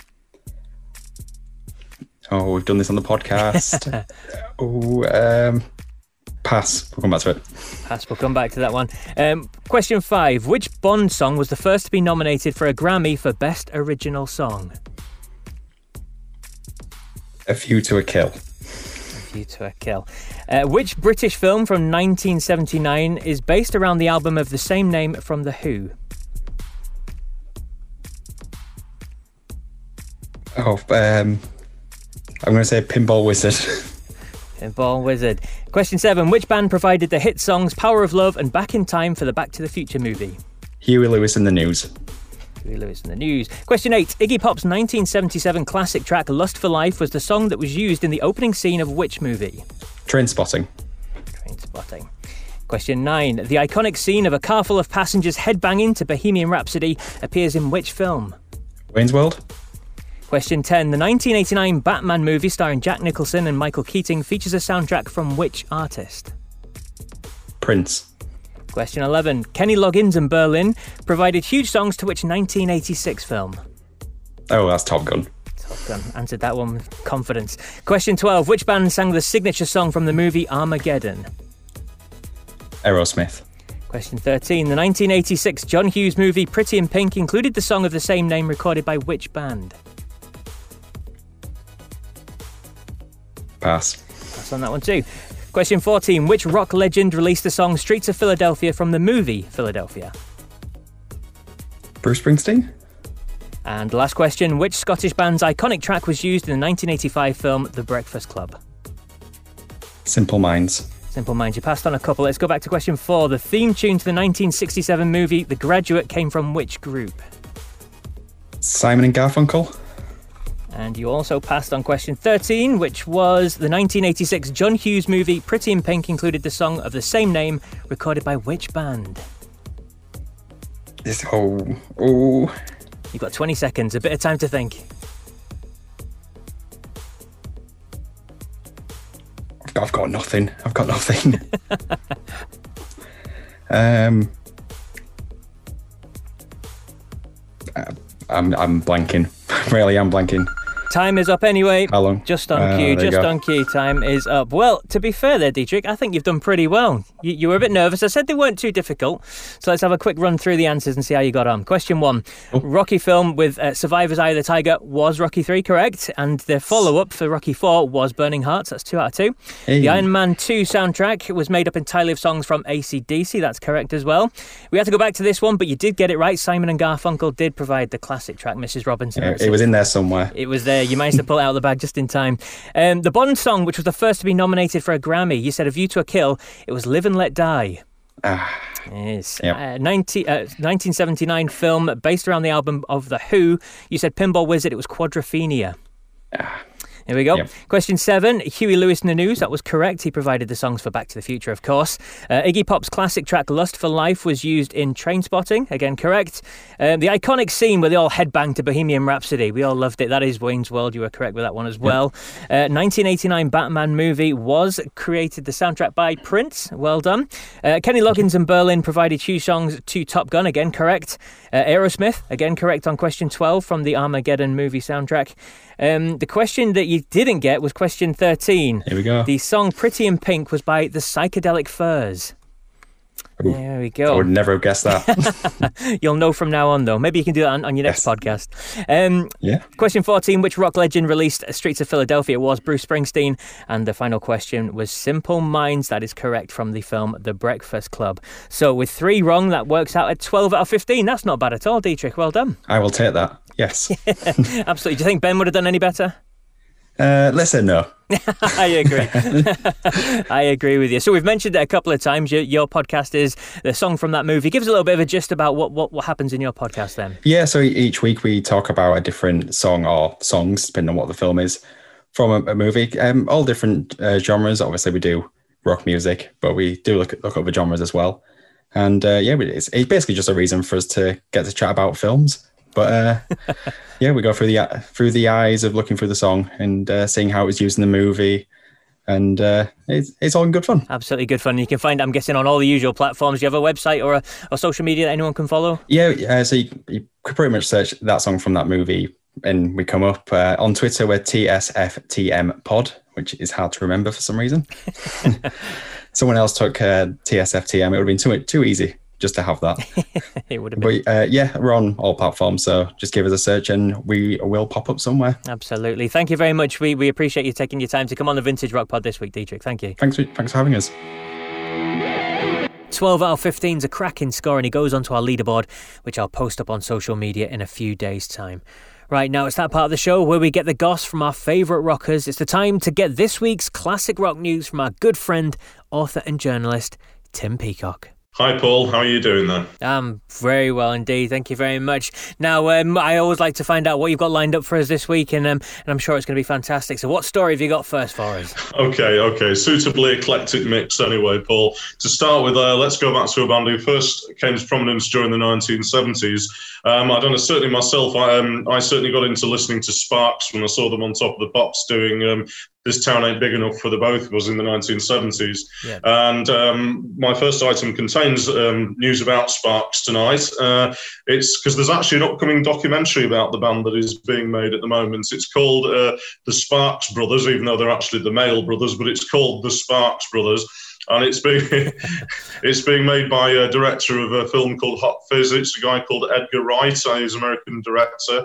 Oh, we've done this on the podcast. oh, um, pass. We'll come back to it. Pass. We'll come back to that one. Um, question five. Which Bond song was the first to be nominated for a Grammy for Best Original Song? A View to a Kill. A View to a Kill. Uh, which British film from nineteen seventy-nine is based around the album of the same name from The Who? Oh, um... I'm going to say Pinball Wizard. Pinball Wizard. Question seven. Which band provided the hit songs Power of Love and Back in Time for the Back to the Future movie? Huey Lewis and the News. Huey Lewis and the News. Question eight. Iggy Pop's nineteen seventy-seven classic track Lust for Life was the song that was used in the opening scene of which movie? Trainspotting. Trainspotting. Question nine. The iconic scene of a car full of passengers headbanging to Bohemian Rhapsody appears in which film? Wayne's World. Question ten. The nineteen eighty-nine Batman movie starring Jack Nicholson and Michael Keating features a soundtrack from which artist? Prince. Question eleven. Kenny Loggins and Berlin provided huge songs to which nineteen eighty-six film? Oh, that's Top Gun. Top Gun. Answered that one with confidence. Question twelve. Which band sang the signature song from the movie Armageddon? Aerosmith. Question thirteen. The nineteen eighty-six John Hughes movie Pretty in Pink included the song of the same name recorded by which band? Pass. Pass on that one too. Question fourteen. Which rock legend released the song Streets of Philadelphia from the movie Philadelphia? Bruce Springsteen? And last question. Which Scottish band's iconic track was used in the nineteen eighty-five film The Breakfast Club? Simple Minds. Simple Minds. You passed on a couple. Let's go back to question four. The theme tune to the nineteen sixty-seven movie The Graduate came from which group? Simon and Garfunkel. And you also passed on question thirteen, which was the nineteen eighty-six John Hughes movie Pretty in Pink included the song of the same name, recorded by which band? This whole... Oh... You've got twenty seconds, a bit of time to think. I've got, I've got nothing. I've got nothing. um, I'm I'm blanking. Really, I'm blanking. Time is up anyway. How long? Just on Uh, cue, there you just go. on cue. Time is up. Well, to be fair there, Dietrich, I think you've done pretty well. You, you were a bit nervous. I said they weren't too difficult. So let's have a quick run through the answers and see how you got on. Question one. Oh. Rocky film with uh, Survivor's Eye of the Tiger was Rocky three, correct? And the follow-up for Rocky four was Burning Hearts. That's two out of two. Hey. The Iron Man two soundtrack was made up entirely of songs from A C D C. That's correct as well. We had to go back to this one, but you did get it right. Simon and Garfunkel did provide the classic track, Missus Robinson. Yeah, it was in there somewhere. It was there. You managed to pull it out of the bag just in time. Um, the Bond song, which was the first to be nominated for a Grammy, you said A View to a Kill. It was Live and Let Die. Ah, Yes. Yep. Uh, ninety, uh, nineteen seventy-nine film based around the album of The Who. You said Pinball Wizard. It was Quadrophenia. ah. Here we go. Yep. Question seven. Huey Lewis News. That was correct. He provided the songs for Back to the Future, of course. Uh, Iggy Pop's classic track Lust for Life was used in Trainspotting. Again, correct. Um, the iconic scene where they all headbang to Bohemian Rhapsody. We all loved it. That is Wayne's World. You were correct with that one as well. Yep. Uh, nineteen eighty-nine Batman movie was created the soundtrack by Prince. Well done. Uh, Kenny Loggins and Berlin provided two songs to Top Gun. Again, correct. Uh, Aerosmith. Again, correct on question twelve from the Armageddon movie soundtrack. Um, the question that you didn't get was question thirteen. Here we go. The song Pretty in Pink was by the Psychedelic Furs. Ooh, There we I go. would never have guessed that. You'll know from now on, though. Maybe you can do that on, on your next Yes. podcast. Um, Yeah. Question fourteen. Which rock legend released Streets of Philadelphia? It was Bruce Springsteen. And the final question was Simple Minds. That is correct from the film The Breakfast Club. So with three wrong, that works out at twelve out of fifteen. That's not bad at all, Dietrich. Well done. I will take that. Yes. Absolutely. Do you think Ben would have done any better? Uh, let's say no. I agree. I agree with you. So we've mentioned it a couple of times. Your, your podcast is the song from that movie. Give us a little bit of a gist about what, what, what happens in your podcast then. Yeah, so each week we talk about a different song or songs, depending on what the film is, from a, a movie. Um, all different uh, genres. Obviously, we do rock music, but we do look at, look at other genres as well. And uh, yeah, it's, it's basically just a reason for us to get to chat about films. But uh, yeah, we go through the through the eyes of looking through the song and uh, seeing how it was used in the movie. And uh, it's, it's all in good fun. Absolutely good fun. You can find, I'm guessing, on all the usual platforms. Do you have a website or a or social media that anyone can follow? Yeah, uh, so you, you could pretty much search that song from that movie and we come up. Uh, on Twitter, we're T S F T M pod, which is hard to remember for some reason. Someone else took uh, T S F T M. It would have been too, too easy just to have that. It would have been. But uh, yeah, we're on all platforms, so just give us a search and we will pop up somewhere. Absolutely. Thank you very much. We we appreciate you taking your time to come on the Vintage Rock Pod this week, Dietrich. Thank you. Thanks for, thanks for having us. twelve out of fifteen is a cracking score and he goes onto our leaderboard, which I'll post up on social media in a few days' time. Right, now it's that part of the show where we get the goss from our favourite rockers. It's the time to get this week's classic rock news from our good friend, author and journalist, Tim Peacock. Hi, Paul. How are you doing then? I'm very well indeed. Thank you very much. Now, um, I always like to find out what you've got lined up for us this week, and, um, and I'm sure it's going to be fantastic. So what story have you got first for us? Okay, okay. Suitably eclectic mix anyway, Paul. To start with, uh, let's go back to a band who first came to prominence during the nineteen seventies. Um, I don't know, certainly myself, I, um, I certainly got into listening to Sparks when I saw them on Top of the Pops doing um, This Town Ain't Big Enough for the Both of Us in the nineteen seventies. Yeah. And um, my first item contains um, news about Sparks tonight. Uh, it's because there's actually an upcoming documentary about the band that is being made at the moment. It's called uh, The Sparks Brothers, even though they're actually the Male Brothers, but it's called The Sparks Brothers. And it's being it's being made by a director of a film called Hot Fizz. It's a guy called Edgar Wright. He's an American director.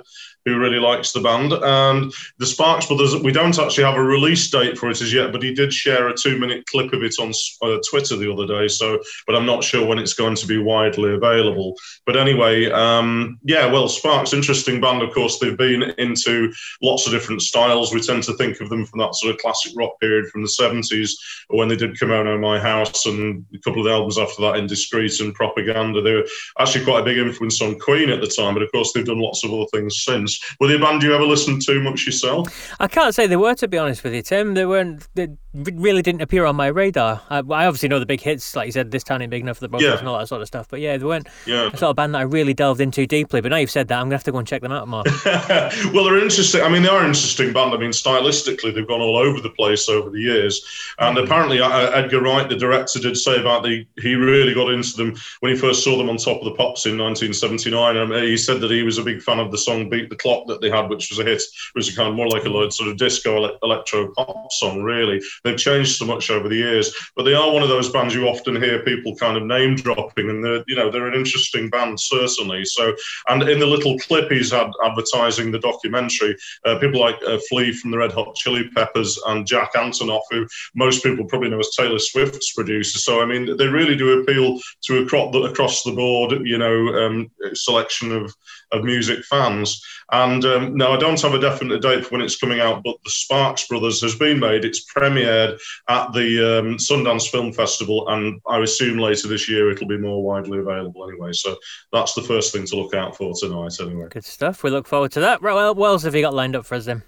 who really likes the band. And the Sparks Brothers, we don't actually have a release date for it as yet, but he did share a two-minute clip of it on uh, Twitter the other day. So, but I'm not sure when it's going to be widely available. But anyway, um, yeah, well, Sparks, interesting band. Of course, they've been into lots of different styles. We tend to think of them from that sort of classic rock period from the seventies, when they did Kimono My House and a couple of the albums after that, Indiscreet and Propaganda. They were actually quite a big influence on Queen at the time, but of course they've done lots of other things since. Were they a band you ever listened to much yourself? I can't say they were, to be honest with you, Tim. They weren't. They really didn't appear on my radar. I, I obviously know the big hits, like you said, This Town Ain't Big Enough for the Brothers yeah. and all that sort of stuff. But yeah, they weren't yeah. a sort of band that I really delved into deeply. But now you've said that, I'm going to have to go and check them out more. Well, they're interesting. I mean, they are an interesting band. I mean, stylistically, they've gone all over the place over the years. And mm. apparently, uh, Edgar Wright, the director, did say about the he really got into them when he first saw them on Top of the Pops in nineteen seventy-nine. I mean, he said that he was a big fan of the song Beat the Clock that they had, which was a hit. It was a kind of more like a sort of disco ele- electro pop song, really. They've changed so much over the years, but they are one of those bands you often hear people kind of name dropping, and they're, you know, they're an interesting band, certainly. So, and in the little clip he's had advertising the documentary, uh, people like uh, Flea from the Red Hot Chili Peppers and Jack Antonoff, who most people probably know as Taylor Swift's producer. So, I mean, they really do appeal to a cro- across the board, you know, um, selection of, of music fans. And um, now I don't have a definite date for when it's coming out, but The Sparks Brothers has been made. It's premiered at the um, Sundance Film Festival, and I assume later this year it'll be more widely available anyway. So that's the first thing to look out for tonight anyway. Good stuff. We look forward to that. Right, well, what else have you got lined up for us then?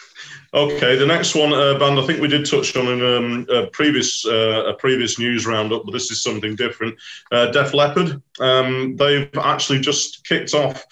Okay, the next one, uh, band I think we did touch on in um, a previous uh, a previous news roundup, but this is something different. Uh, Def Leppard, um, they've actually just kicked off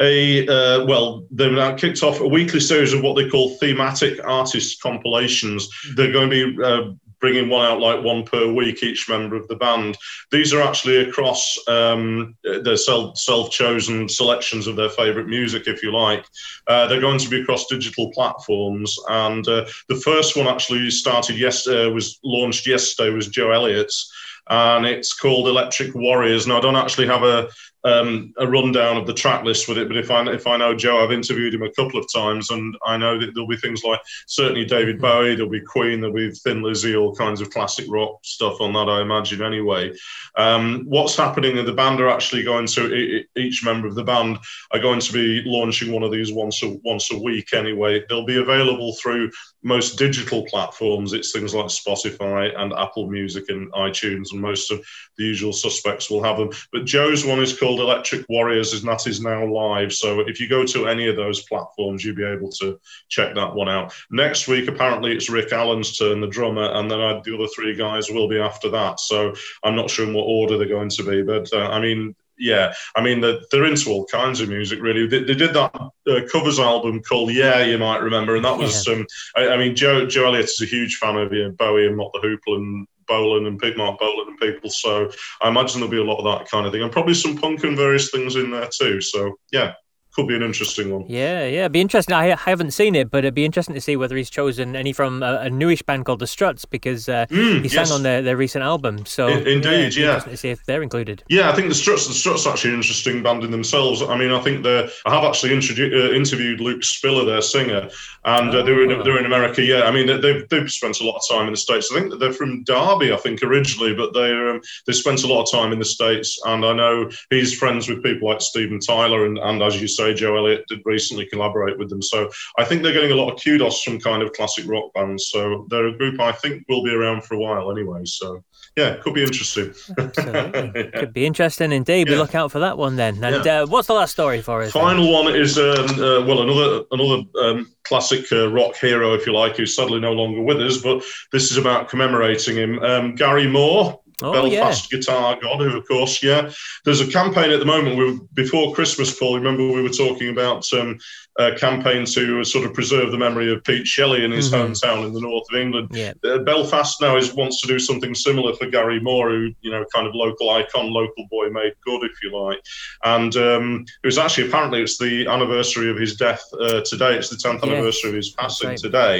a uh, well, they've now kicked off a weekly series of what they call thematic artist compilations. They're going to be uh, bringing one out like one per week, each member of the band. These are actually across um, their self, self-chosen selections of their favourite music, if you like. Uh, they're going to be across digital platforms. And uh, the first one actually started yesterday, uh, was launched yesterday, was Joe Elliott's. And it's called Electric Warriors. Now, I don't actually have a um, a rundown of the track list with it, but if I if I know Joe, I've interviewed him a couple of times, and I know that there'll be things like certainly David Bowie, there'll be Queen, there'll be Thin Lizzy, all kinds of classic rock stuff on that, I imagine. Anyway, um, what's happening? The band are actually going to each member of the band are going to be launching one of these once a once a week. Anyway, they'll be available through most digital platforms. It's things like Spotify and Apple Music and iTunes, and most of the usual suspects will have them. But Joe's one is called Electric Warriors, and that is now live. So if you go to any of those platforms, you'll be able to check that one out. Next week, apparently, it's Rick Allen's turn, the drummer, and then I, the other three guys will be after that. So I'm not sure in what order they're going to be. But, uh, I mean, yeah, I mean, they're, they're into all kinds of music, really. They, they did that uh, covers album called Yeah, you might remember, and that was, yeah. um, I, I mean, Joe, Joe Elliott is a huge fan of you know, Bowie and Mott the Hoople and Bolan and Pete Mark Bolan and people, so I imagine there'll be a lot of that kind of thing, and probably some punk and various things in there too. So yeah, could be an interesting one. Yeah, yeah, it'd be interesting. I, I haven't seen it, but it'd be interesting to see whether he's chosen any from a, a newish band called The Struts, because uh, mm, he sang yes. on their, their recent album. So in, indeed, yeah, interesting to see if they're included. Yeah, I think The Struts, The Struts are actually an interesting band in themselves. I mean, I think they're. I have actually introdu- uh, interviewed Luke Spiller, their singer, and uh, they were in, they're in America. Yeah, I mean, they've they've spent a lot of time in the States. I think that they're from Derby, I think originally, but they um, they spent a lot of time in the States. And I know he's friends with people like Steven Tyler, and, and as you say, Joe Elliott did recently collaborate with them. So I think they're getting a lot of kudos from kind of classic rock bands. So they're a group I think will be around for a while anyway. So yeah, could be interesting. Absolutely. yeah. Could be interesting indeed. We yeah. look out for that one then. And yeah. uh, what's the last story for us? Final then? one is um, uh, well another another um, classic uh, rock hero, if you like, who's sadly no longer with us. But this is about commemorating him. Um, Gary Moore. Oh, Belfast yeah. guitar god, who of course, yeah. There's a campaign at the moment. We were, before Christmas, Paul, remember we were talking about um, a campaign to sort of preserve the memory of Pete Shelley in his mm-hmm. hometown in the north of England. Yeah. Uh, Belfast now is wants to do something similar for Gary Moore, who, you know, kind of local icon, local boy made good, if you like. And um, it was actually, apparently, it's the anniversary of his death uh, today. It's the tenth yeah. anniversary of his passing right. today.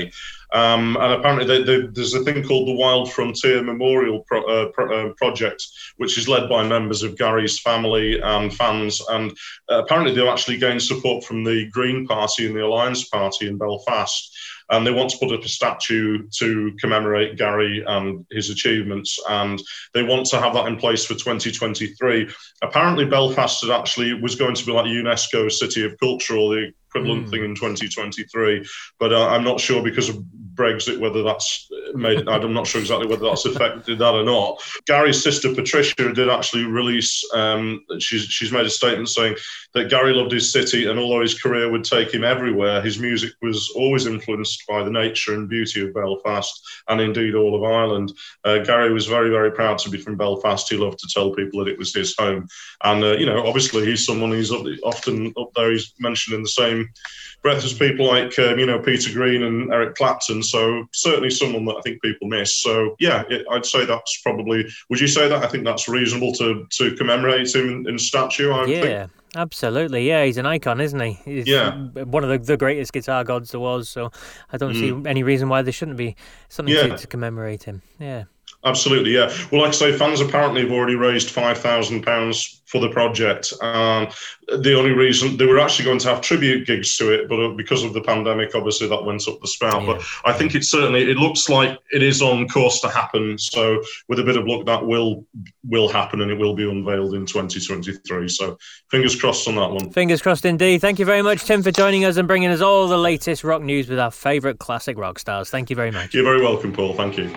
Um, and apparently they, they, there's a thing called the Wild Frontier Memorial Pro, uh, Pro, uh, Project, which is led by members of Gary's family and fans. And uh, apparently they've actually gained support from the Green Party and the Alliance Party in Belfast. And they want to put up a statue to commemorate Gary and his achievements. And they want to have that in place for twenty twenty-three. Apparently, Belfast had actually was going to be like UNESCO City of Culture or the equivalent mm. thing in twenty twenty-three. But uh, I'm not sure because of Brexit whether that's made, I'm not sure exactly whether that's affected that or not. Gary's sister, Patricia, did actually release, um, she's, she's made a statement saying that Gary loved his city, and although his career would take him everywhere, his music was always influenced by the nature and beauty of Belfast and indeed all of Ireland. Uh, Gary was very, very proud to be from Belfast. He loved to tell people that it was his home. And, uh, you know, obviously he's someone who's up, often up there, he's mentioned in the same breath as people like, um, you know, Peter Green and Eric Clapton. So certainly someone that I think people miss. So, yeah, it, I'd say that's probably, would you say that? I think that's reasonable to, to commemorate him in, in statue, I yeah. think. Absolutely, yeah, he's an icon, isn't he? He's yeah. one of the, the greatest guitar gods there was, so I don't mm. see any reason why there shouldn't be something yeah. to, to commemorate him. Yeah. Absolutely, yeah. Well, like I say, fans apparently have already raised five thousand pounds for the project. And the only reason, they were actually going to have tribute gigs to it, but because of the pandemic, obviously that went up the spout. Yeah. But I think it certainly, it looks like it is on course to happen. So with a bit of luck, that will will happen and it will be unveiled in twenty twenty-three. So fingers crossed on that one. Fingers crossed indeed. Thank you very much, Tim, for joining us and bringing us all the latest rock news with our favourite classic rock stars. Thank you very much. You're very welcome, Paul. Thank you.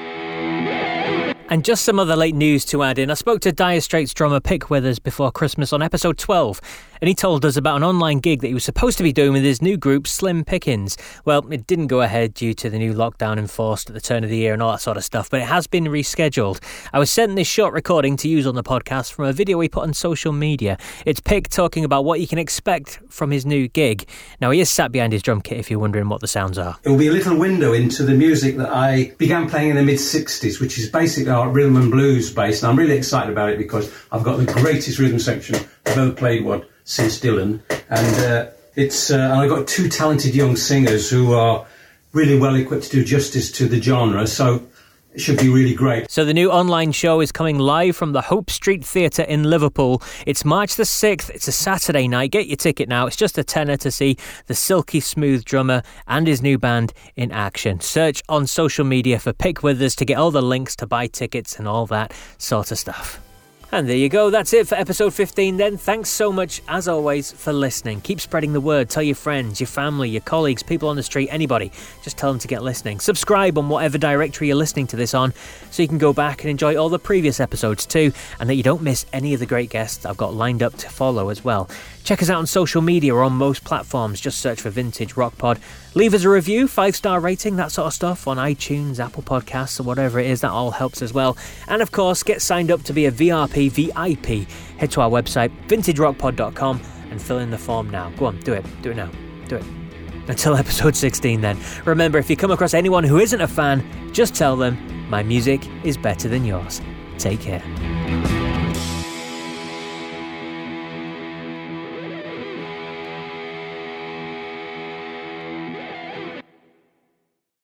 And just some other late news to add in. I spoke to Dire Straits drummer Pick Withers before Christmas on episode twelve, and he told us about an online gig that he was supposed to be doing with his new group Slim Pickens. Well, it didn't go ahead due to the new lockdown enforced at the turn of the year and all that sort of stuff, but it has been rescheduled. I was sent this short recording to use on the podcast from a video he put on social media. It's Pick talking about what you can expect from his new gig. Now, he is sat behind his drum kit if you're wondering what the sounds are. It will be a little window into the music that I began playing in the mid-sixties, which is basically our rhythm and blues based. And I'm really excited about it because I've got the greatest rhythm section I've ever played one since Dylan. And uh, it's uh, and I've got two talented young singers who are really well equipped to do justice to the genre. So it should be really great. So the new online show is coming live from the Hope Street Theatre in Liverpool. It's March the sixth. It's a Saturday night. Get your ticket now. It's just a tenner to see the silky smooth drummer and his new band in action. Search on social media for Pick Withers to get all the links to buy tickets and all that sort of stuff. And there you go, that's it for episode fifteen then. Thanks so much, as always, for listening. Keep spreading the word. Tell your friends, your family, your colleagues, people on the street, anybody. Just tell them to get listening. Subscribe on whatever directory you're listening to this on so you can go back and enjoy all the previous episodes too, and that you don't miss any of the great guests I've got lined up to follow as well. Check us out on social media or on most platforms. Just search for Vintage Rock Pod. Leave us a review, five-star rating, that sort of stuff on iTunes, Apple Podcasts, or whatever it is. That all helps as well. And of course, get signed up to be a V R P V I P. Head to our website, vintage rock pod dot com, and fill in the form now. Go on, do it. Do it now. Do it. Until episode sixteen then. Remember, if you come across anyone who isn't a fan, just tell them, my music is better than yours. Take care.